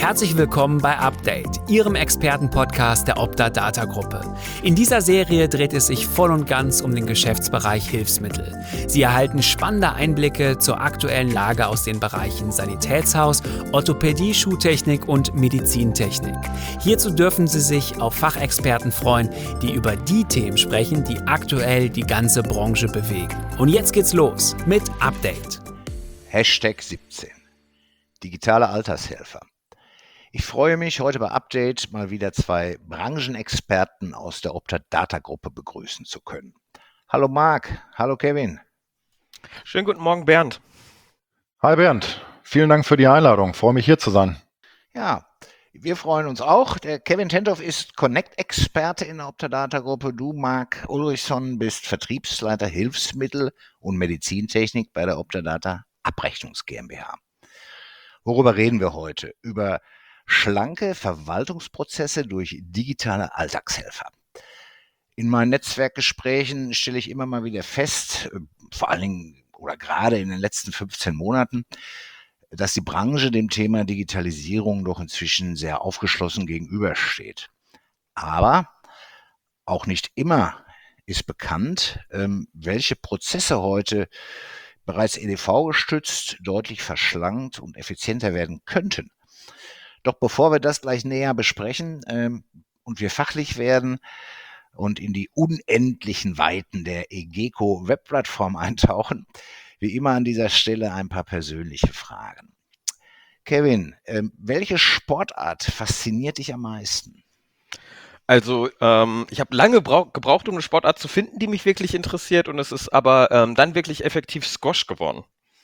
Herzlich willkommen bei Update, Ihrem Expertenpodcast der Opta Data Gruppe. In dieser Serie dreht es sich voll und ganz um den Geschäftsbereich Hilfsmittel. Sie erhalten spannende Einblicke zur aktuellen Lage aus den Bereichen Sanitätshaus, Orthopädie, Schuhtechnik und Medizintechnik. Hierzu dürfen Sie sich auf Fachexperten freuen, die über die Themen sprechen, die aktuell die ganze Branche bewegen. Und jetzt geht's los mit Update. Hashtag 17. Digitale Altershelfer. Ich freue mich, heute bei Update mal wieder zwei Branchenexperten aus der Opta Data Gruppe begrüßen zu können. Hallo Marc, hallo Kevin. Schönen guten Morgen, Bernd. Hi Bernd, vielen Dank für die Einladung. Freue mich hier zu sein. Ja, wir freuen uns auch. Der Kevin Tentoff ist Connect-Experte in der Opta Data Gruppe. Du, Marc Ulrichsson, bist Vertriebsleiter Hilfsmittel und Medizintechnik bei der Opta Data Abrechnungs GmbH. Worüber reden wir heute? Über schlanke Verwaltungsprozesse durch digitale Alltagshelfer. In meinen Netzwerkgesprächen stelle ich immer mal wieder fest, vor allen Dingen oder gerade in den letzten 15 Monaten, dass die Branche dem Thema Digitalisierung doch inzwischen sehr aufgeschlossen gegenübersteht. Aber auch nicht immer ist bekannt, welche Prozesse heute bereits EDV gestützt, deutlich verschlankt und effizienter werden könnten. Doch bevor wir das gleich näher besprechen und wir fachlich werden und in die unendlichen Weiten der EGECO Webplattform eintauchen, wie immer an dieser Stelle ein paar persönliche Fragen. Kevin, welche Sportart fasziniert dich am meisten? Also ich habe lange gebraucht, um eine Sportart zu finden, die mich wirklich interessiert, und es ist aber dann wirklich effektiv Squash geworden.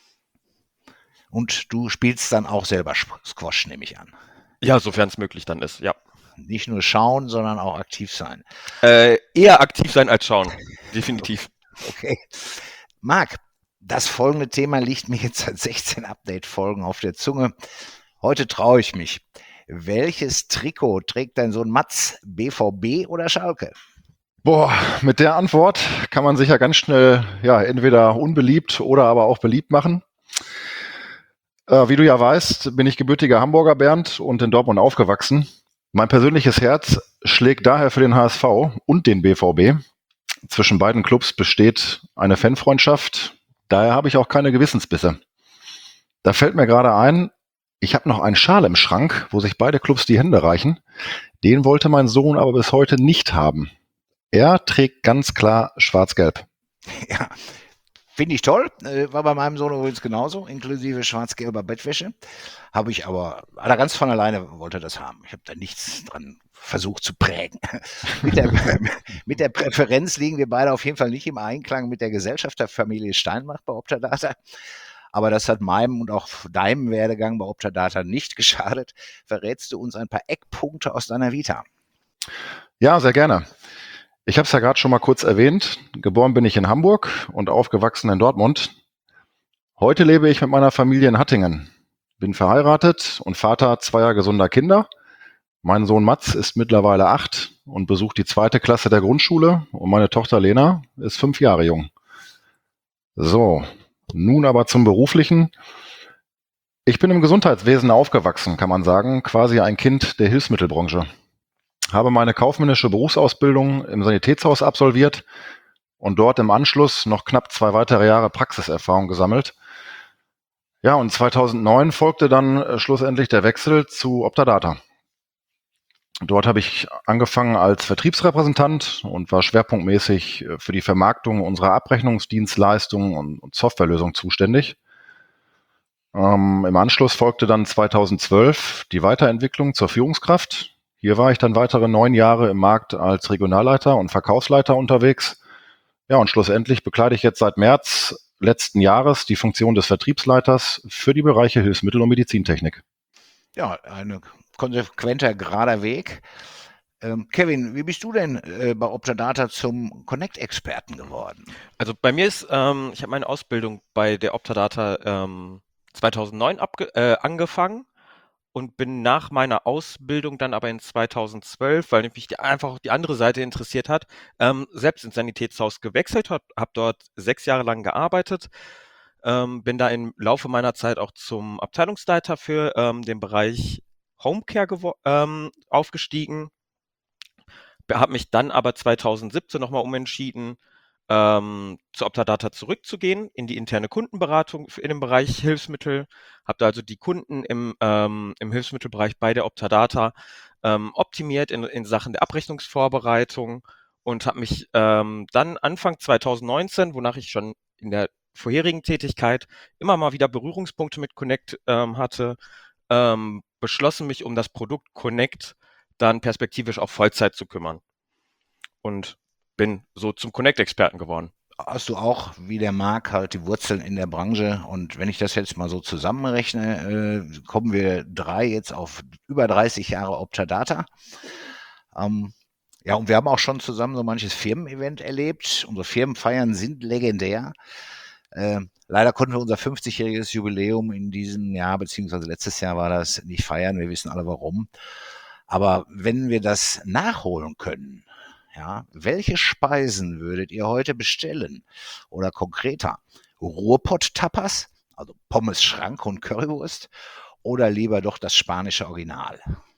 Und du spielst dann auch selber Squash, nehme ich an. Ja, sofern es möglich dann ist, ja. Nicht nur schauen, sondern auch aktiv sein. Eher aktiv sein als schauen, definitiv. Okay. Marc, das folgende Thema liegt mir jetzt seit 16 Update-Folgen auf der Zunge. Heute traue ich mich. Welches Trikot trägt dein Sohn Mats, BVB oder Schalke? Boah, mit der Antwort kann man sich ja ganz schnell entweder unbeliebt oder aber auch beliebt machen. Wie du ja weißt, bin ich gebürtiger Hamburger, Bernd, und in Dortmund aufgewachsen. Mein persönliches Herz schlägt daher für den HSV und den BVB. Zwischen beiden Clubs besteht eine Fanfreundschaft. Daher habe ich auch keine Gewissensbisse. Da fällt mir gerade ein, ich habe noch einen Schal im Schrank, wo sich beide Clubs die Hände reichen. Den wollte mein Sohn aber bis heute nicht haben. Er trägt ganz klar schwarz-gelb. Ja, finde ich toll. War bei meinem Sohn übrigens genauso, inklusive schwarz-gelber Bettwäsche. Habe ich aber, ganz von alleine wollte das haben. Ich habe da nichts dran versucht zu prägen. Mit der Präferenz liegen wir beide auf jeden Fall nicht im Einklang mit der Gesellschafterfamilie Steinbach bei Opta Data. Aber das hat meinem und auch deinem Werdegang bei Opta Data nicht geschadet. Verrätst du uns ein paar Eckpunkte aus deiner Vita? Ja, sehr gerne. Ich habe es ja gerade schon mal kurz erwähnt. Geboren bin ich in Hamburg und aufgewachsen in Dortmund. Heute lebe ich mit meiner Familie in Hattingen. Bin verheiratet und Vater zweier gesunder Kinder. Mein Sohn Mats ist mittlerweile 8 und besucht die 2. Klasse der Grundschule, und meine Tochter Lena ist 5 Jahre jung. So, nun aber zum Beruflichen. Ich bin im Gesundheitswesen aufgewachsen, kann man sagen, quasi ein Kind der Hilfsmittelbranche. Habe meine kaufmännische Berufsausbildung im Sanitätshaus absolviert und dort im Anschluss noch knapp 2 weitere Jahre Praxiserfahrung gesammelt. Ja, und 2009 folgte dann schlussendlich der Wechsel zu Opta Data. Dort habe ich angefangen als Vertriebsrepräsentant und war schwerpunktmäßig für die Vermarktung unserer Abrechnungsdienstleistungen und Softwarelösungen zuständig. Im Anschluss folgte dann 2012 die Weiterentwicklung zur Führungskraft. Hier war ich dann weitere 9 Jahre im Markt als Regionalleiter und Verkaufsleiter unterwegs. Ja, und schlussendlich bekleide ich jetzt seit März letzten Jahres die Funktion des Vertriebsleiters für die Bereiche Hilfsmittel und Medizintechnik. Ja, ein konsequenter, gerader Weg. Kevin, wie bist du denn bei Opta Data zum Connect-Experten geworden? Also bei mir ist, ich habe meine Ausbildung bei der Opta Data 2009 angefangen und bin nach meiner Ausbildung dann aber in 2012, weil mich einfach auch die andere Seite interessiert hat, selbst ins Sanitätshaus gewechselt, habe dort 6 Jahre lang gearbeitet, bin da im Laufe meiner Zeit auch zum Abteilungsleiter für den Bereich Homecare aufgestiegen, habe mich dann aber 2017 nochmal umentschieden, zu Optadata zurückzugehen, in die interne Kundenberatung in dem Bereich Hilfsmittel. Habe da also die Kunden im Hilfsmittelbereich bei der Optadata optimiert in Sachen der Abrechnungsvorbereitung und habe mich dann Anfang 2019, wonach ich schon in der vorherigen Tätigkeit immer mal wieder Berührungspunkte mit Connect hatte, beschlossen, mich um das Produkt Connect dann perspektivisch auf Vollzeit zu kümmern. Und bin so zum Connect-Experten geworden. Hast du auch, wie der Marc, halt die Wurzeln in der Branche, und wenn ich das jetzt mal so zusammenrechne, kommen wir jetzt auf über 30 Jahre Optadata. Ja, und wir haben auch schon zusammen so manches Firmen-Event erlebt. Unsere Firmenfeiern sind legendär. Leider konnten wir unser 50-jähriges Jubiläum in diesem Jahr, beziehungsweise letztes Jahr war das, nicht feiern. Wir wissen alle warum. Aber wenn wir das nachholen können, ja, welche Speisen würdet ihr heute bestellen? Oder konkreter, Ruhrpott-Tapas, also Pommes, Schrank und Currywurst, oder lieber doch das spanische Original?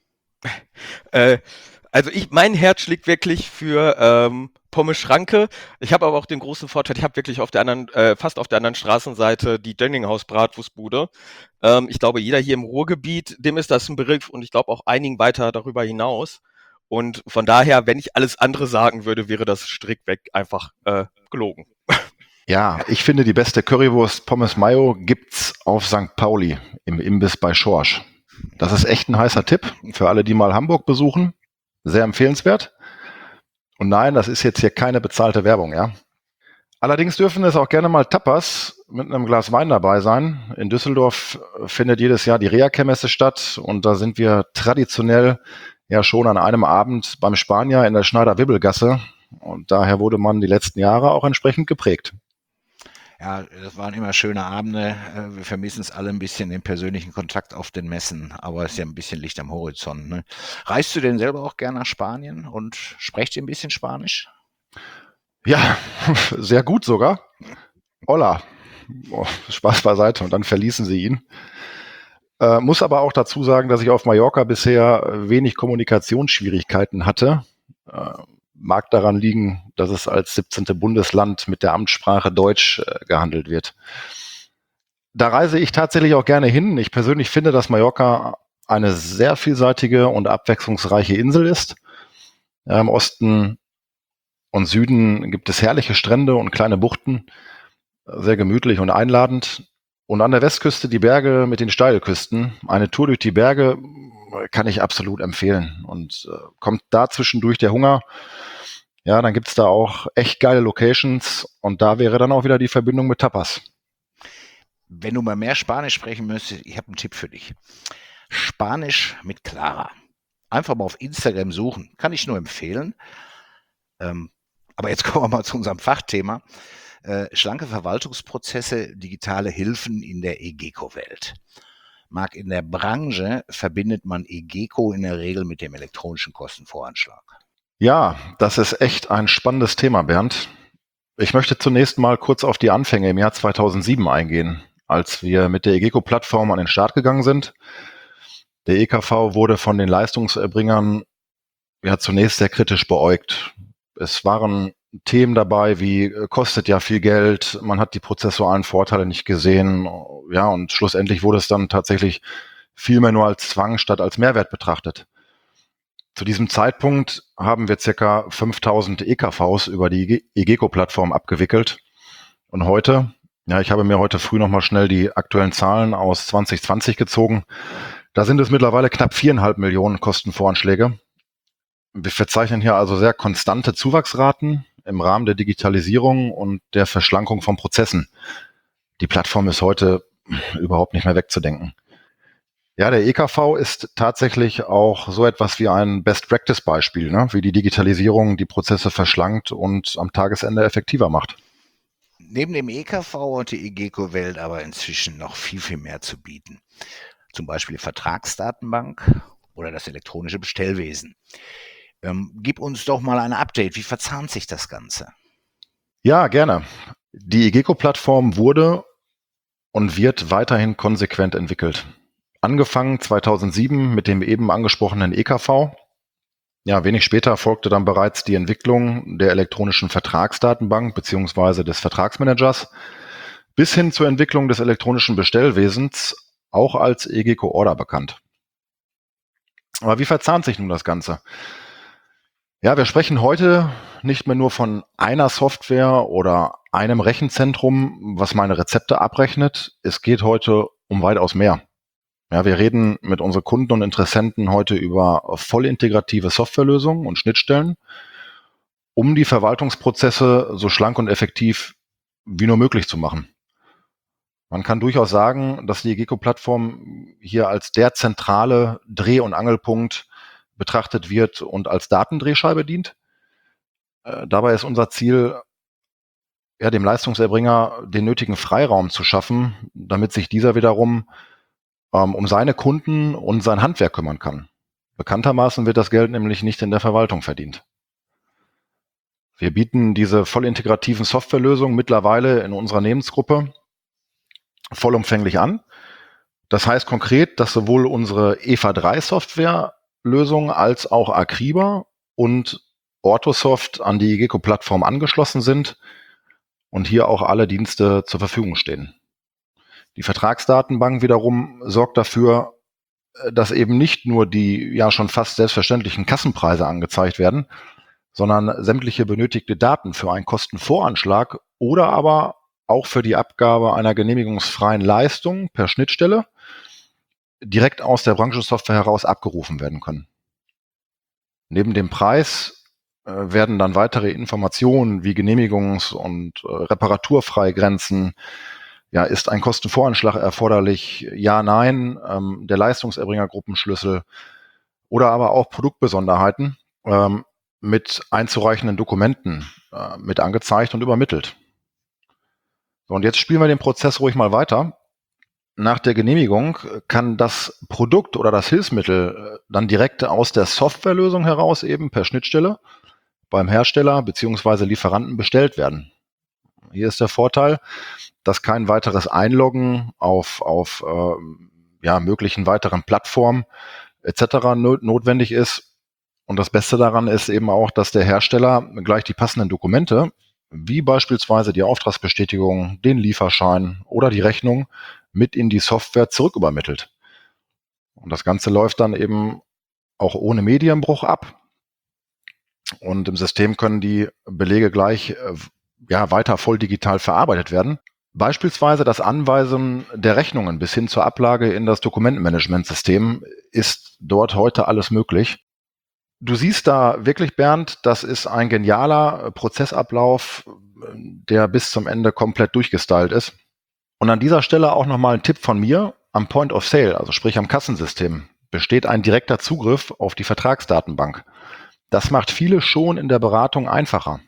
Also mein Herz schlägt wirklich für Pommes Schranke. Ich habe aber auch den großen Vorteil, ich habe wirklich auf der anderen, fast auf der anderen Straßenseite die Dönninghaus Bratwurstbude. Ich glaube, jeder hier im Ruhrgebiet, dem ist das ein Begriff und ich glaube auch einigen weiter darüber hinaus. Und von daher, wenn ich alles andere sagen würde, wäre das strikt weg einfach gelogen. Ja, ich finde, die beste Currywurst Pommes Mayo gibt's auf St. Pauli im Imbiss bei Schorsch. Das ist echt ein heißer Tipp für alle, die mal Hamburg besuchen. Sehr empfehlenswert. Und nein, das ist jetzt hier keine bezahlte Werbung, ja. Allerdings dürfen es auch gerne mal Tapas mit einem Glas Wein dabei sein. In Düsseldorf findet jedes Jahr die Reha-Messe statt und da sind wir traditionell ja schon an einem Abend beim Spanier in der Schneider-Wibbelgasse und daher wurde man die letzten Jahre auch entsprechend geprägt. Ja, das waren immer schöne Abende. Wir vermissen es alle ein bisschen, den persönlichen Kontakt auf den Messen, aber es ist ja ein bisschen Licht am Horizont. Ne? Reist du denn selber auch gerne nach Spanien und sprecht ihr ein bisschen Spanisch? Ja, sehr gut sogar. Hola. Oh, Spaß beiseite. Und dann verließen sie ihn. Muss aber auch dazu sagen, dass ich auf Mallorca bisher wenig Kommunikationsschwierigkeiten hatte. Mag daran liegen, dass es als 17. Bundesland mit der Amtssprache Deutsch gehandelt wird. Da reise ich tatsächlich auch gerne hin. Ich persönlich finde, dass Mallorca eine sehr vielseitige und abwechslungsreiche Insel ist. Im Osten und Süden gibt es herrliche Strände und kleine Buchten, sehr gemütlich und einladend. Und an der Westküste die Berge mit den Steilküsten. Eine Tour durch die Berge kann ich absolut empfehlen. Und kommt da zwischendurch der Hunger, ja, dann gibt's da auch echt geile Locations. Und da wäre dann auch wieder die Verbindung mit Tapas. Wenn du mal mehr Spanisch sprechen müsstest, ich habe einen Tipp für dich. Spanisch mit Clara. Einfach mal auf Instagram suchen. Kann ich nur empfehlen. Aber jetzt kommen wir mal zu unserem Fachthema. Schlanke Verwaltungsprozesse, digitale Hilfen in der EGECO-Welt. Marc, in der Branche verbindet man EGECO in der Regel mit dem elektronischen Kostenvoranschlag. Ja, das ist echt ein spannendes Thema, Bernd. Ich möchte zunächst mal kurz auf die Anfänge im Jahr 2007 eingehen, als wir mit der EGECO-Plattform an den Start gegangen sind. Der EKV wurde von den Leistungserbringern ja zunächst sehr kritisch beäugt. Es waren Themen dabei wie kostet ja viel Geld, man hat die prozessualen Vorteile nicht gesehen, ja, und schlussendlich wurde es dann tatsächlich viel mehr nur als Zwang statt als Mehrwert betrachtet. Zu diesem Zeitpunkt haben wir ca. 5000 EKVs über die EGECO-Plattform abgewickelt und heute, ja, ich habe mir heute früh nochmal schnell die aktuellen Zahlen aus 2020 gezogen, da sind es mittlerweile knapp 4,5 Millionen Kostenvoranschläge. Wir verzeichnen hier also sehr konstante Zuwachsraten im Rahmen der Digitalisierung und der Verschlankung von Prozessen. Die Plattform ist heute überhaupt nicht mehr wegzudenken. Ja, der EKV ist tatsächlich auch so etwas wie ein Best-Practice-Beispiel, ne? Wie die Digitalisierung die Prozesse verschlankt und am Tagesende effektiver macht. Neben dem EKV hat die EGECO-Welt aber inzwischen noch viel, viel mehr zu bieten. Zum Beispiel die Vertragsdatenbank oder das elektronische Bestellwesen. Gib uns doch mal ein Update. Wie verzahnt sich das Ganze? Ja, gerne. Die EGECO-Plattform wurde und wird weiterhin konsequent entwickelt. angefangen 2007 mit dem eben angesprochenen EKV. Ja, wenig später folgte dann bereits die Entwicklung der elektronischen Vertragsdatenbank beziehungsweise des Vertragsmanagers bis hin zur Entwicklung des elektronischen Bestellwesens, auch als EGECO Order bekannt. Aber wie verzahnt sich nun das Ganze? Ja, wir sprechen heute nicht mehr nur von einer Software oder einem Rechenzentrum, was meine Rezepte abrechnet. Es geht heute um weitaus mehr. Ja, wir reden mit unseren Kunden und Interessenten heute über voll integrative Softwarelösungen und Schnittstellen, um die Verwaltungsprozesse so schlank und effektiv wie nur möglich zu machen. Man kann durchaus sagen, dass die EGECO-Plattform hier als der zentrale Dreh- und Angelpunkt betrachtet wird und als Datendrehscheibe dient. Dabei ist unser Ziel, ja, dem Leistungserbringer den nötigen Freiraum zu schaffen, damit sich dieser wiederum um seine Kunden und sein Handwerk kümmern kann. Bekanntermaßen wird das Geld nämlich nicht in der Verwaltung verdient. Wir bieten diese voll integrativen Softwarelösungen mittlerweile in unserer Unternehmensgruppe vollumfänglich an. Das heißt konkret, dass sowohl unsere EVA3-Softwarelösung als auch Akriba und Orthosoft an die EGECO-Plattform angeschlossen sind und hier auch alle Dienste zur Verfügung stehen. Die Vertragsdatenbank wiederum sorgt dafür, dass eben nicht nur die ja schon fast selbstverständlichen Kassenpreise angezeigt werden, sondern sämtliche benötigte Daten für einen Kostenvoranschlag oder aber auch für die Abgabe einer genehmigungsfreien Leistung per Schnittstelle direkt aus der Branchensoftware heraus abgerufen werden können. Neben dem Preis werden dann weitere Informationen wie Genehmigungs- und Reparaturfreigrenzen, ja, ist ein Kostenvoranschlag erforderlich? Ja, nein, der Leistungserbringergruppenschlüssel oder aber auch Produktbesonderheiten mit einzureichenden Dokumenten mit angezeigt und übermittelt. So, und jetzt spielen wir den Prozess ruhig mal weiter. Nach der Genehmigung kann das Produkt oder das Hilfsmittel dann direkt aus der Softwarelösung heraus eben per Schnittstelle beim Hersteller bzw. Lieferanten bestellt werden. Hier ist der Vorteil, dass kein weiteres Einloggen auf möglichen weiteren Plattformen etc. notwendig ist. Und das Beste daran ist eben auch, dass der Hersteller gleich die passenden Dokumente, wie beispielsweise die Auftragsbestätigung, den Lieferschein oder die Rechnung, mit in die Software zurückübermittelt. Und das Ganze läuft dann eben auch ohne Medienbruch ab. Und im System können die Belege gleich weiter voll digital verarbeitet werden. Beispielsweise das Anweisen der Rechnungen bis hin zur Ablage in das Dokumentenmanagementsystem ist dort heute alles möglich. Du siehst da wirklich, Bernd, das ist ein genialer Prozessablauf, der bis zum Ende komplett durchgestylt ist. Und an dieser Stelle auch nochmal ein Tipp von mir. Am Point of Sale, also sprich am Kassensystem, besteht ein direkter Zugriff auf die Vertragsdatenbank. Das macht viele schon in der Beratung einfacher.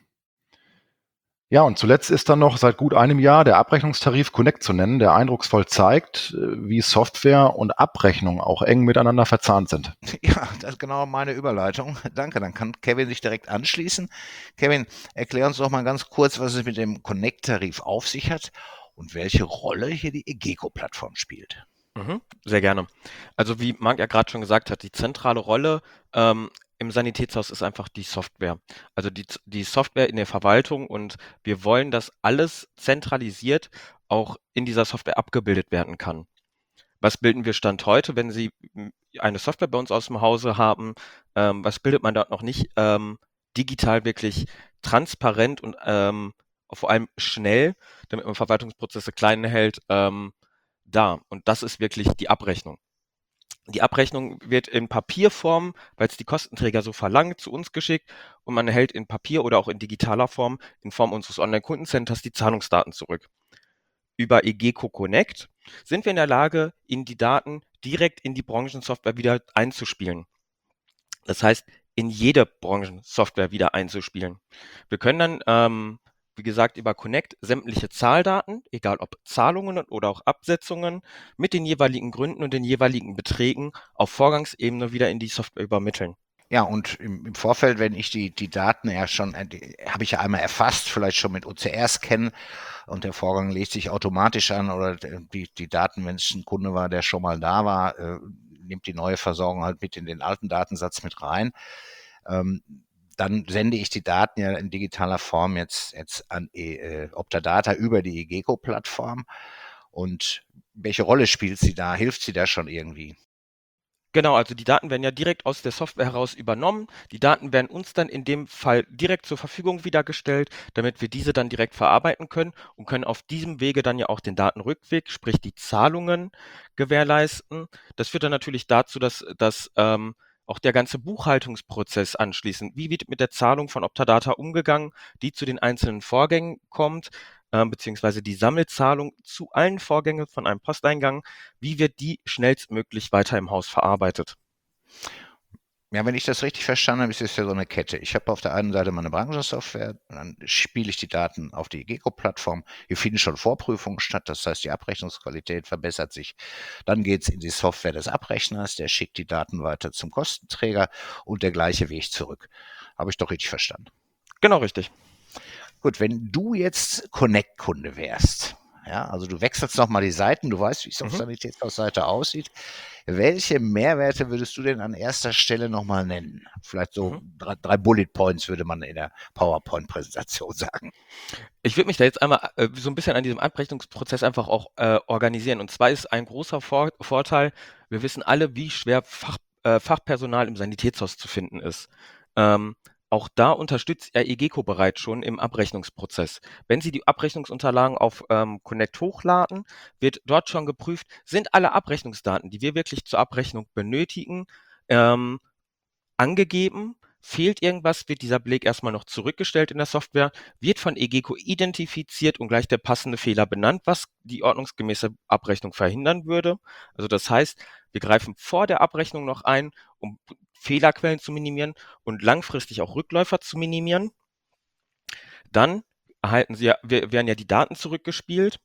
Ja, und zuletzt ist dann noch seit gut einem Jahr der Abrechnungstarif Connect zu nennen, der eindrucksvoll zeigt, wie Software und Abrechnung auch eng miteinander verzahnt sind. Ja, das ist genau meine Überleitung. Danke, dann kann Kevin sich direkt anschließen. Kevin, erklär uns doch mal ganz kurz, was es mit dem Connect-Tarif auf sich hat und welche Rolle hier die EGECO-Plattform spielt. Sehr gerne. Also wie Marc ja gerade schon gesagt hat, die zentrale Rolle im Sanitätshaus ist einfach die Software. Also die Software in der Verwaltung, und wir wollen, dass alles zentralisiert auch in dieser Software abgebildet werden kann. Was bilden wir Stand heute, wenn Sie eine Software bei uns aus dem Hause haben? Was bildet man dort noch nicht digital wirklich transparent und vor allem schnell, damit man Verwaltungsprozesse klein hält, da? Und das ist wirklich die Abrechnung. Die Abrechnung wird in Papierform, weil es die Kostenträger so verlangt, zu uns geschickt, und man erhält in Papier oder auch in digitaler Form, in Form unseres Online-Kundencenters, die Zahlungsdaten zurück. Über EGECO Connect sind wir in der Lage, Ihnen die Daten direkt in die Branchensoftware wieder einzuspielen. Das heißt, in jede Branchensoftware wieder einzuspielen. Wir können dann, wie gesagt, über Connect sämtliche Zahldaten, egal ob Zahlungen oder auch Absetzungen, mit den jeweiligen Gründen und den jeweiligen Beträgen auf Vorgangsebene wieder in die Software übermitteln. Ja, und im Vorfeld, wenn ich die Daten ja schon, habe ich ja einmal erfasst, vielleicht schon mit OCR-Scan, und der Vorgang legt sich automatisch an, oder die Daten, wenn es ein Kunde war, der schon mal da war, nimmt die neue Versorgung halt mit in den alten Datensatz mit rein. Dann sende ich die Daten ja in digitaler Form jetzt an Optadata über die eGeco-Plattform. Und welche Rolle spielt sie da? Hilft sie da schon irgendwie? Genau, also die Daten werden ja direkt aus der Software heraus übernommen. Die Daten werden uns dann in dem Fall direkt zur Verfügung wiedergestellt, damit wir diese dann direkt verarbeiten können und können auf diesem Wege dann ja auch den Datenrückweg, sprich die Zahlungen, gewährleisten. Das führt dann natürlich dazu, dass auch der ganze Buchhaltungsprozess anschließend, wie wird mit der Zahlung von Optadata umgegangen, die zu den einzelnen Vorgängen kommt, beziehungsweise die Sammelzahlung zu allen Vorgängen von einem Posteingang, wie wird die schnellstmöglich weiter im Haus verarbeitet? Ja, wenn ich das richtig verstanden habe, ist es ja so eine Kette. Ich habe auf der einen Seite meine Branchensoftware, dann spiele ich die Daten auf die eGeco-Plattform. Hier finden schon Vorprüfungen statt, das heißt, die Abrechnungsqualität verbessert sich. Dann geht es in die Software des Abrechners, der schickt die Daten weiter zum Kostenträger und der gleiche Weg zurück. Habe ich doch richtig verstanden? Genau richtig. Gut, wenn du jetzt Connect-Kunde wärst, ja, also du wechselst nochmal die Seiten, du weißt, wie es auf Sanitätshausseite aussieht. Welche Mehrwerte würdest du denn an erster Stelle nochmal nennen? Vielleicht so drei Bullet Points würde man in der PowerPoint-Präsentation sagen. Ich würde mich da jetzt einmal so ein bisschen an diesem Abrechnungsprozess einfach auch organisieren. Und zwar ist ein großer Vorteil, wir wissen alle, wie schwer Fachpersonal im Sanitätshaus zu finden ist. Auch da unterstützt eGeco bereits schon im Abrechnungsprozess. Wenn Sie die Abrechnungsunterlagen auf Connect hochladen, wird dort schon geprüft, sind alle Abrechnungsdaten, die wir wirklich zur Abrechnung benötigen, angegeben. Fehlt irgendwas, wird dieser Beleg erstmal noch zurückgestellt in der Software, wird von eGeco identifiziert und gleich der passende Fehler benannt, was die ordnungsgemäße Abrechnung verhindern würde. Also das heißt, wir greifen vor der Abrechnung noch ein, um Fehlerquellen zu minimieren und langfristig auch Rückläufer zu minimieren. Dann werden ja die Daten zurückgespielt.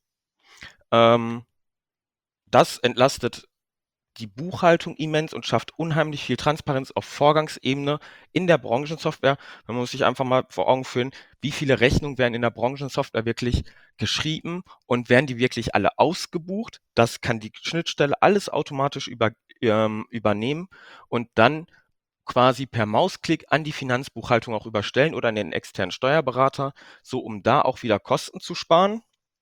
Das entlastet die Buchhaltung immens und schafft unheimlich viel Transparenz auf Vorgangsebene in der Branchensoftware. Man muss sich einfach mal vor Augen führen, wie viele Rechnungen werden in der Branchensoftware wirklich geschrieben und werden die wirklich alle ausgebucht. Das kann die Schnittstelle alles automatisch übernehmen und dann quasi per Mausklick an die Finanzbuchhaltung auch überstellen oder an den externen Steuerberater, so um da auch wieder Kosten zu sparen.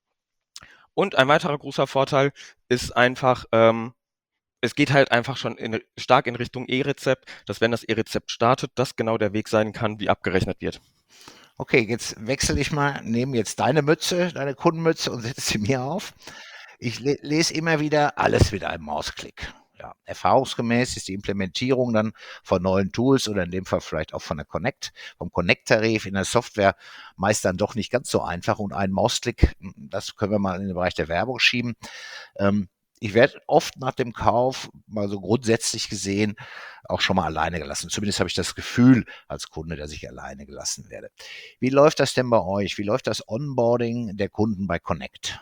Und ein weiterer großer Vorteil ist einfach, es geht halt einfach schon stark in Richtung E-Rezept, dass wenn das E-Rezept startet, das genau der Weg sein kann, wie abgerechnet wird. Okay, jetzt wechsle ich mal, nehme jetzt deine Mütze, deine Kundenmütze, und setze sie mir auf. Ich lese immer wieder alles mit einem Mausklick. Ja, erfahrungsgemäß ist die Implementierung dann von neuen Tools oder in dem Fall vielleicht auch vom Connect-Tarif in der Software meist dann doch nicht ganz so einfach, und einen Mausklick, das können wir mal in den Bereich der Werbung schieben. Ich werde oft nach dem Kauf, mal so grundsätzlich gesehen, auch schon mal alleine gelassen. Zumindest habe ich das Gefühl als Kunde, dass ich alleine gelassen werde. Wie läuft das denn bei euch? Wie läuft das Onboarding der Kunden bei Connect?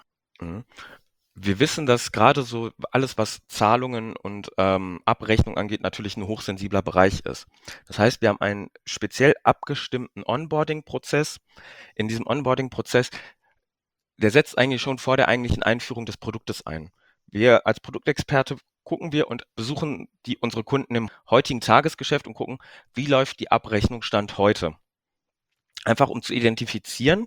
Wir wissen, dass gerade so alles, was Zahlungen und Abrechnung angeht, natürlich ein hochsensibler Bereich ist. Das heißt, wir haben einen speziell abgestimmten Onboarding-Prozess. In diesem Onboarding-Prozess, der setzt eigentlich schon vor der eigentlichen Einführung des Produktes ein. Wir als Produktexperte gucken wir und besuchen unsere Kunden im heutigen Tagesgeschäft und gucken, wie läuft die Abrechnung Stand heute. Einfach um zu identifizieren,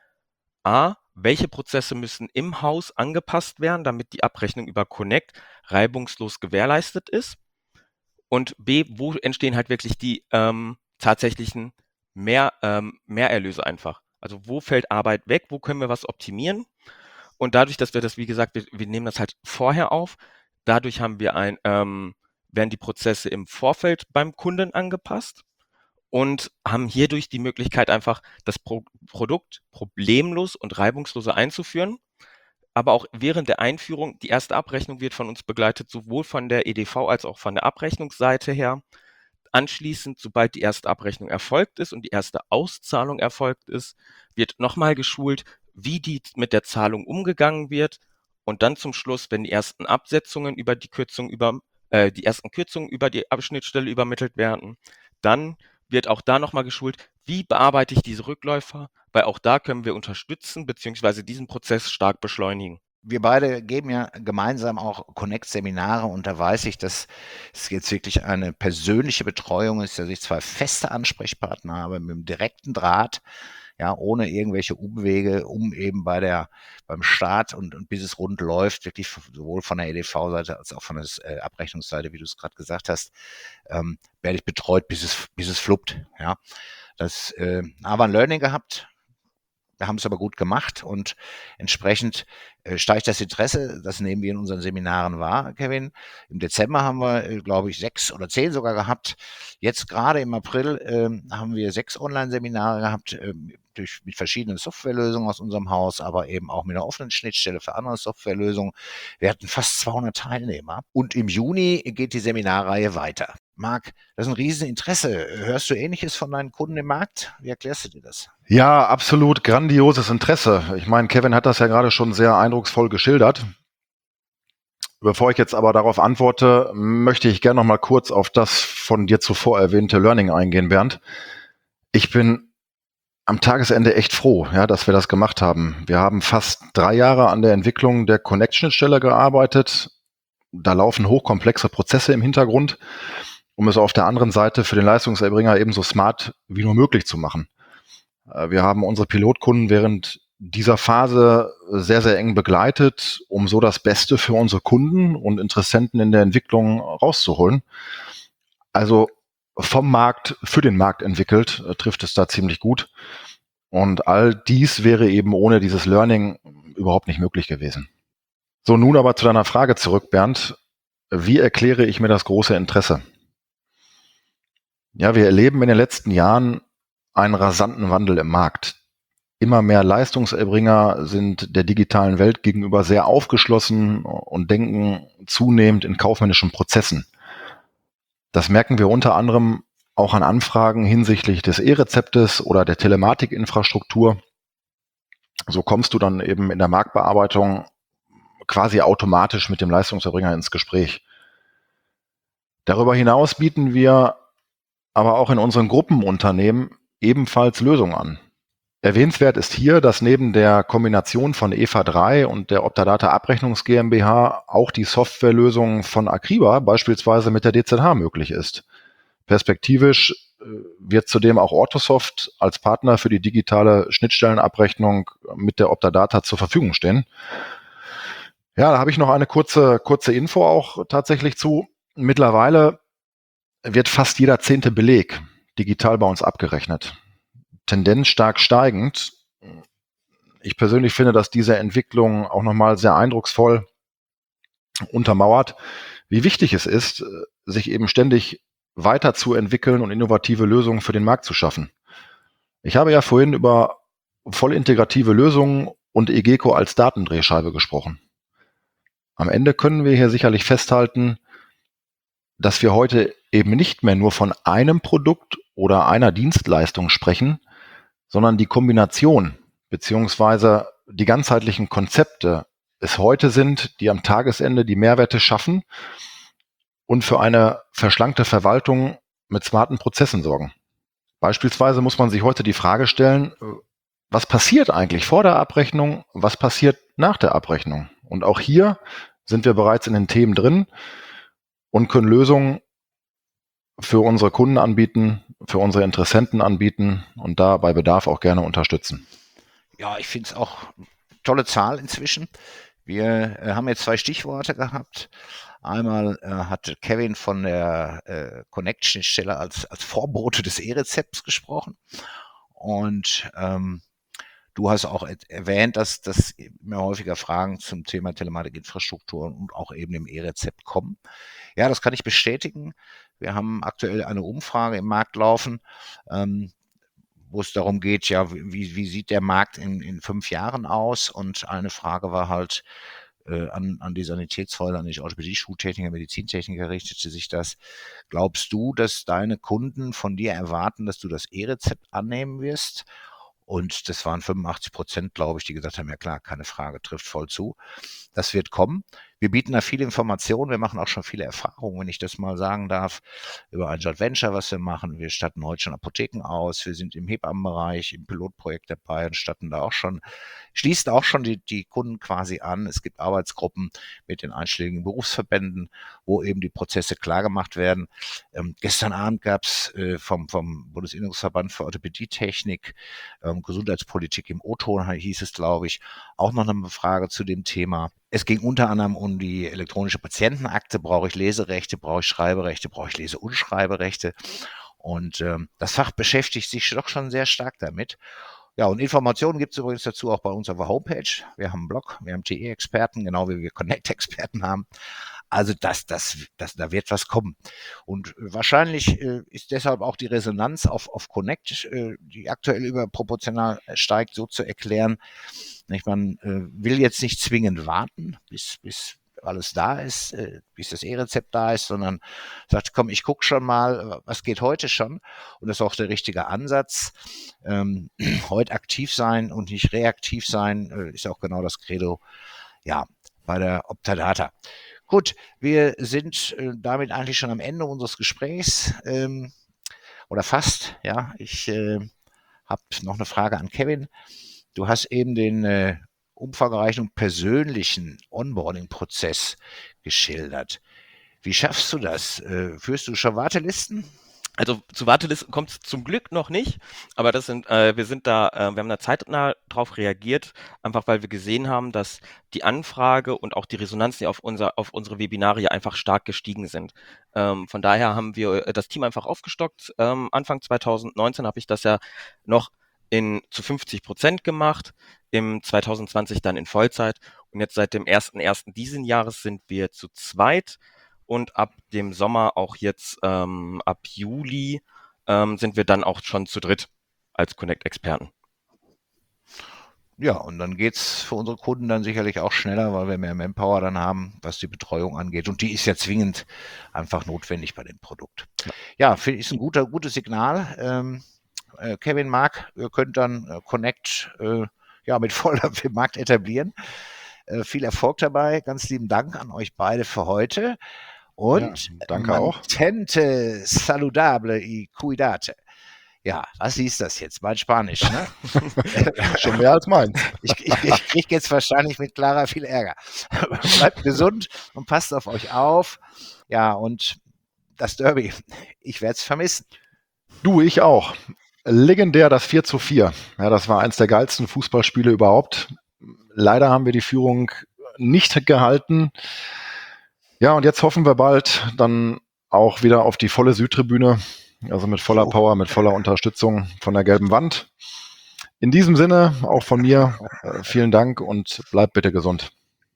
welche Prozesse müssen im Haus angepasst werden, damit die Abrechnung über Connect reibungslos gewährleistet ist. Und B, wo entstehen halt wirklich die tatsächlichen Mehrerlöse einfach. Also wo fällt Arbeit weg, wo können wir was optimieren? Und dadurch, dass wir das, wie gesagt, wir nehmen das halt vorher auf, dadurch haben wir werden die Prozesse im Vorfeld beim Kunden angepasst und haben hierdurch die Möglichkeit, einfach das Produkt problemlos und reibungslos einzuführen. Aber auch während der Einführung, die erste Abrechnung wird von uns begleitet, sowohl von der EDV als auch von der Abrechnungsseite her. Anschließend, sobald die erste Abrechnung erfolgt ist und die erste Auszahlung erfolgt ist, wird nochmal geschult, wie mit der Zahlung umgegangen wird. Und dann zum Schluss, wenn die ersten Absetzungen über die ersten Kürzungen über die Schnittstelle übermittelt werden, dann wird auch da nochmal geschult, wie bearbeite ich diese Rückläufer, weil auch da können wir unterstützen bzw. diesen Prozess stark beschleunigen. Wir beide geben ja gemeinsam auch Connect-Seminare und da weiß ich, dass es jetzt wirklich eine persönliche Betreuung ist, dass ich zwei feste Ansprechpartner habe mit einem direkten Draht, ja, ohne irgendwelche Umwege, um eben beim Start und bis es rund läuft, wirklich sowohl von der EDV-Seite als auch von der Abrechnungsseite, wie du es gerade gesagt hast, werde ich betreut, bis es fluppt, ja. Das aber ein Learning gehabt. Wir haben es aber gut gemacht und entsprechend steigt das Interesse. Das nehmen wir in unseren Seminaren wahr, Kevin. Im Dezember haben wir, glaube ich, 6 oder 10 sogar gehabt. Jetzt gerade im April haben wir 6 Online-Seminare gehabt, mit verschiedenen Softwarelösungen aus unserem Haus, aber eben auch mit einer offenen Schnittstelle für andere Softwarelösungen. Wir hatten fast 200 Teilnehmer und im Juni geht die Seminarreihe weiter. Marc, das ist ein Rieseninteresse. Hörst du Ähnliches von deinen Kunden im Markt? Wie erklärst du dir das? Ja, absolut grandioses Interesse. Ich meine, Kevin hat das ja gerade schon sehr eindrucksvoll geschildert. Bevor ich jetzt aber darauf antworte, möchte ich gerne noch mal kurz auf das von dir zuvor erwähnte Learning eingehen, Bernd. Ich bin am Tagesende echt froh, ja, dass wir das gemacht haben. Wir haben fast 3 Jahre an der Entwicklung der Connect-Schnittstelle gearbeitet. Da laufen hochkomplexe Prozesse im Hintergrund, um es auf der anderen Seite für den Leistungserbringer ebenso smart wie nur möglich zu machen. Wir haben unsere Pilotkunden während dieser Phase sehr, sehr eng begleitet, um so das Beste für unsere Kunden und Interessenten in der Entwicklung rauszuholen. Also vom Markt für den Markt entwickelt, trifft es da ziemlich gut. Und all dies wäre eben ohne dieses Learning überhaupt nicht möglich gewesen. So, nun aber zu deiner Frage zurück, Bernd. Wie erkläre ich mir das große Interesse? Ja, wir erleben in den letzten Jahren einen rasanten Wandel im Markt. Immer mehr Leistungserbringer sind der digitalen Welt gegenüber sehr aufgeschlossen und denken zunehmend in kaufmännischen Prozessen. Das merken wir unter anderem auch an Anfragen hinsichtlich des E-Rezeptes oder der Telematikinfrastruktur. So kommst du dann eben in der Marktbearbeitung quasi automatisch mit dem Leistungserbringer ins Gespräch. Darüber hinaus bieten wir aber auch in unseren Gruppenunternehmen ebenfalls Lösungen an. Erwähnenswert ist hier, dass neben der Kombination von EVA3 und der Optadata Abrechnungs GmbH auch die Softwarelösung von Acriba beispielsweise mit der DZH möglich ist. Perspektivisch wird zudem auch Orthosoft als Partner für die digitale Schnittstellenabrechnung mit der Optadata zur Verfügung stehen. Ja, da habe ich noch eine kurze Info auch tatsächlich zu. Mittlerweile wird fast jeder 10. Beleg digital bei uns abgerechnet. Tendenz stark steigend. Ich persönlich finde, dass diese Entwicklung auch nochmal sehr eindrucksvoll untermauert, wie wichtig es ist, sich eben ständig weiterzuentwickeln und innovative Lösungen für den Markt zu schaffen. Ich habe ja vorhin über vollintegrative Lösungen und EGECO als Datendrehscheibe gesprochen. Am Ende können wir hier sicherlich festhalten, dass wir heute eben nicht mehr nur von einem Produkt oder einer Dienstleistung sprechen, sondern die Kombination beziehungsweise die ganzheitlichen Konzepte es heute sind, die am Tagesende die Mehrwerte schaffen und für eine verschlankte Verwaltung mit smarten Prozessen sorgen. Beispielsweise muss man sich heute die Frage stellen, was passiert eigentlich vor der Abrechnung, was passiert nach der Abrechnung? Und auch hier sind wir bereits in den Themen drin und können Lösungen für unsere Kunden anbieten, für unsere Interessenten anbieten und da bei Bedarf auch gerne unterstützen. Ja, ich finde es auch eine tolle Zahl inzwischen. Wir haben jetzt 2 Stichworte gehabt. Einmal hat Kevin von der Connect-Schnittstelle als Vorbote des E-Rezepts gesprochen. Und du hast auch erwähnt, dass immer häufiger Fragen zum Thema Telematikinfrastruktur und auch eben im E-Rezept kommen. Ja, das kann ich bestätigen. Wir haben aktuell eine Umfrage im Markt laufen, wo es darum geht, ja, wie sieht der Markt in 5 Jahren aus? Und eine Frage war halt an die Sanitätshäuser, an die Orthopädie-Schuhtechniker, Medizintechniker richtete sich das. Glaubst du, dass deine Kunden von dir erwarten, dass du das E-Rezept annehmen wirst? Und das waren 85%, glaube ich, die gesagt haben, ja klar, keine Frage, trifft voll zu. das wird kommen. Wir bieten da viele Informationen, wir machen auch schon viele Erfahrungen, wenn ich das mal sagen darf, über ein Joint Venture, was wir machen. Wir statten heute schon Apotheken aus, wir sind im Hebammenbereich, im Pilotprojekt dabei und schließen auch schon die Kunden quasi an. Es gibt Arbeitsgruppen mit den einschlägigen Berufsverbänden, wo eben die Prozesse klar gemacht werden. Gestern Abend gab es vom Bundesinnungsverband für Orthopädietechnik, Gesundheitspolitik im O-Ton hieß es, glaube ich, auch noch eine Frage zu dem Thema. Es ging unter anderem um die elektronische Patientenakte. Brauche ich Leserechte, brauche ich Schreiberechte, brauche ich Lese- und Schreiberechte? Und das Fach beschäftigt sich doch schon sehr stark damit. Ja, und Informationen gibt es übrigens dazu auch bei uns auf der Homepage. Wir haben einen Blog, wir haben TE-Experten, genau wie wir Connect-Experten haben. Also da wird was kommen. Und wahrscheinlich ist deshalb auch die Resonanz auf Connect, die aktuell überproportional steigt, so zu erklären. Man will jetzt nicht zwingend warten, bis alles da ist, bis das E-Rezept da ist, sondern sagt, komm, ich gucke schon mal, was geht heute schon. Und das ist auch der richtige Ansatz. Heute aktiv sein und nicht reaktiv sein, ist auch genau das Credo, ja, bei der Optadata. Gut, wir sind damit eigentlich schon am Ende unseres Gesprächs oder fast. Ja, ich habe noch eine Frage an Kevin. Du hast eben den umfangreichen und persönlichen Onboarding-Prozess geschildert. Wie schaffst du das? Führst du schon Wartelisten? Also zu Wartelisten kommt es zum Glück noch nicht, aber wir haben da zeitnah drauf reagiert, einfach weil wir gesehen haben, dass die Anfrage und auch die Resonanz, die auf unsere Webinare ja einfach stark gestiegen sind. Von daher haben wir das Team einfach aufgestockt. Anfang 2019 habe ich das ja noch zu 50% gemacht, im 2020 dann in Vollzeit und jetzt seit dem 1.1. diesen Jahres sind wir zu zweit. Und ab dem Sommer auch jetzt, ab Juli, sind wir dann auch schon zu dritt als Connect-Experten. Ja, und dann geht's für unsere Kunden dann sicherlich auch schneller, weil wir mehr Manpower dann haben, was die Betreuung angeht. Und die ist ja zwingend einfach notwendig bei dem Produkt. Ja, finde ich, ist ein gutes Signal. Kevin, Marc, ihr könnt dann Connect mit Volldampf im Markt etablieren. Viel Erfolg dabei. Ganz lieben Dank an euch beide für heute. Und ja, danke auch. Mantente saludable y cuidate. Ja, was hieß das jetzt? Mein Spanisch, ne? Schon mehr als meins. Ich kriege jetzt wahrscheinlich mit Clara viel Ärger. Bleibt gesund und passt auf euch auf. Ja, und das Derby, ich werde es vermissen. Du, ich auch. Legendär das 4:4. Ja, das war eins der geilsten Fußballspiele überhaupt. Leider haben wir die Führung nicht gehalten. Ja, und jetzt hoffen wir bald dann auch wieder auf die volle Südtribüne, also mit voller Power, mit voller Unterstützung von der gelben Wand. In diesem Sinne, auch von mir, vielen Dank und bleibt bitte gesund.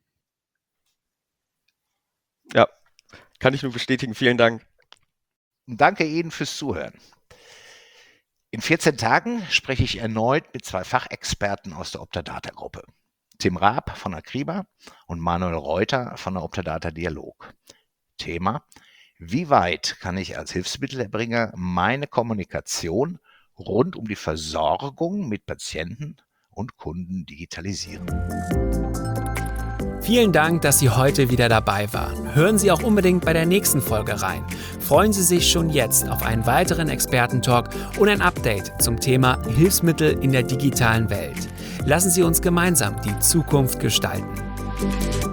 Ja, kann ich nur bestätigen. Vielen Dank. Danke Ihnen fürs Zuhören. In 14 Tagen spreche ich erneut mit 2 Fachexperten aus der Optadata-Gruppe. Tim Raab von Akriba und Manuel Reuter von der Optadata Dialog. Thema: Wie weit kann ich als Hilfsmittelerbringer meine Kommunikation rund um die Versorgung mit Patienten und Kunden digitalisieren? Vielen Dank, dass Sie heute wieder dabei waren. Hören Sie auch unbedingt bei der nächsten Folge rein. Freuen Sie sich schon jetzt auf einen weiteren Expertentalk und ein Update zum Thema Hilfsmittel in der digitalen Welt. Lassen Sie uns gemeinsam die Zukunft gestalten.